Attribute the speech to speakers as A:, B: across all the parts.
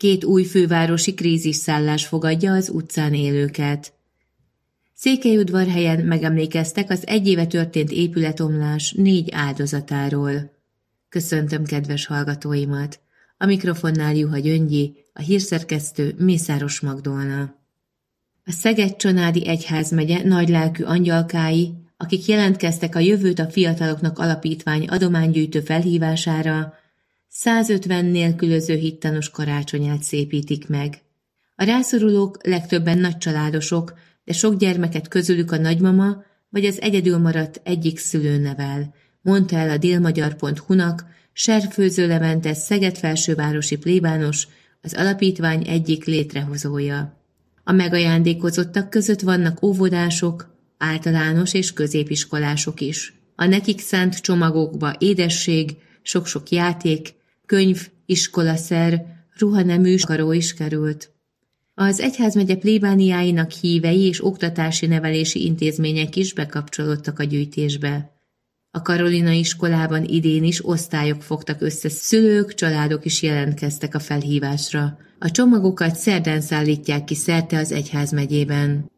A: 2 új fővárosi krízisszállás fogadja az utcán élőket. Székelyudvarhelyen megemlékeztek az 1 éve történt épületomlás 4 áldozatáról. Köszöntöm kedves hallgatóimat! A mikrofonnál Juha Gyöngyi, a hírszerkesztő Mészáros Magdolna. A Szeged-Csanádi Egyházmegye nagylelkű angyalkái, akik jelentkeztek a Jövőt a Fiataloknak Alapítvány adománygyűjtő felhívására, 150 nélkülöző hittanos karácsonyát szépítik meg. A rászorulók legtöbben nagycsaládosok, de sok gyermeket közülük a nagymama vagy az egyedül maradt egyik szülő nevel, mondta el a délmagyar.hu-nak Serfőző Levente szegedfelsővárosi plébános, az alapítvány egyik létrehozója. A megajándékozottak között vannak óvodások, általános és középiskolások is. A nekik szánt csomagokba édesség, sok-sok játék, könyv, iskolaszer, ruhanemű karó is került. Az egyházmegye plébániáinak hívei és oktatási nevelési intézmények is bekapcsolódtak a gyűjtésbe. A Karolina iskolában idén is osztályok fogtak össze, szülők, családok is jelentkeztek a felhívásra. A csomagokat szerdán szállítják ki szerte az egyházmegyében.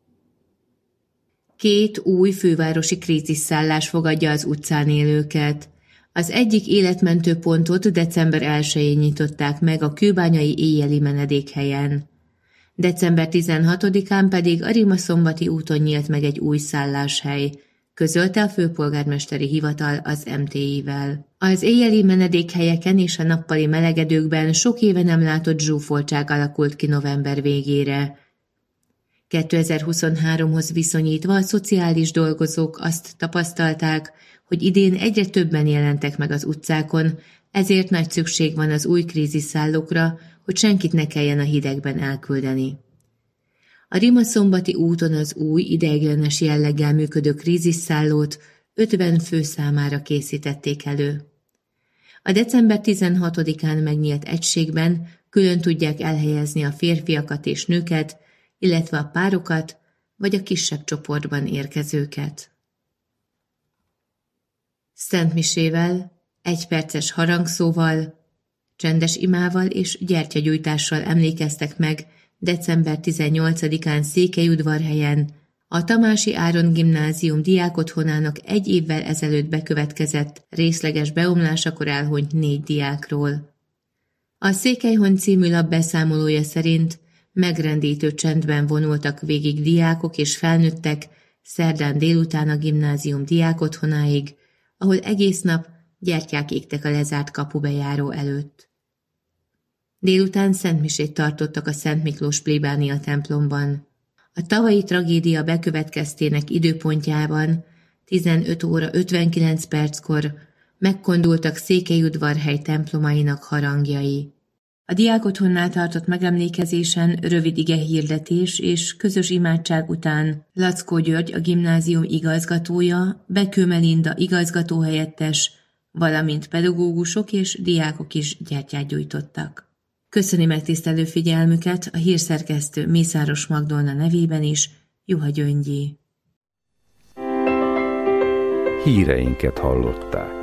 A: 2 új fővárosi krízisszállás fogadja az utcán élőket. Az egyik életmentő pontot december 1-én nyitották meg a kőbányai éjjeli menedékhelyen. December 16-án pedig a Rimaszombathi úton nyílt meg egy új szálláshely, közölte a főpolgármesteri hivatal az MTI-vel. Az éjjeli menedékhelyeken és a nappali melegedőkben sok éve nem látott zsúfoltság alakult ki november végére. 2023-hoz viszonyítva a szociális dolgozók azt tapasztalták, hogy idén egyre többen jelentek meg az utcákon, ezért nagy szükség van az új krízisszállókra, hogy senkit ne kelljen a hidegben elküldeni. A Rimaszombathi úton az új, ideiglenes jelleggel működő krízisszállót 50 fő számára készítették elő. A december 16-án megnyílt egységben külön tudják elhelyezni a férfiakat és nőket, illetve a párokat vagy a kisebb csoportban érkezőket. Szentmisével, 1 perces harangszóval, csendes imával és gyertyagyújtással emlékeztek meg december 18-án Székelyudvarhelyen a Tamási Áron Gimnázium diákotthonának 1 évvel ezelőtt bekövetkezett részleges beomlásakor elhunyt 4 diákról. A Székelyhon című lap beszámolója szerint megrendítő csendben vonultak végig diákok és felnőttek szerdán délután a gimnázium diákotthonáig, ahol egész nap gyertyák égtek a lezárt kapubejáró előtt. Délután szentmisét tartottak a Szent Miklós plébánia templomban. A tavalyi tragédia bekövetkeztének időpontjában 15 óra 59 perckor megkondultak Székelyudvarhely templomainak harangjai. A diákotthonnál tartott megemlékezésen rövid igehirdetés és közös imádság után Lackó György, a gimnázium igazgatója, Bekő Melinda igazgatóhelyettes, valamint pedagógusok és diákok is gyertyát gyújtottak. Köszöni megtisztelő figyelmüket a hírszerkesztő Mészáros Magdolna nevében is, Juha Gyöngyi.
B: Híreinket hallották.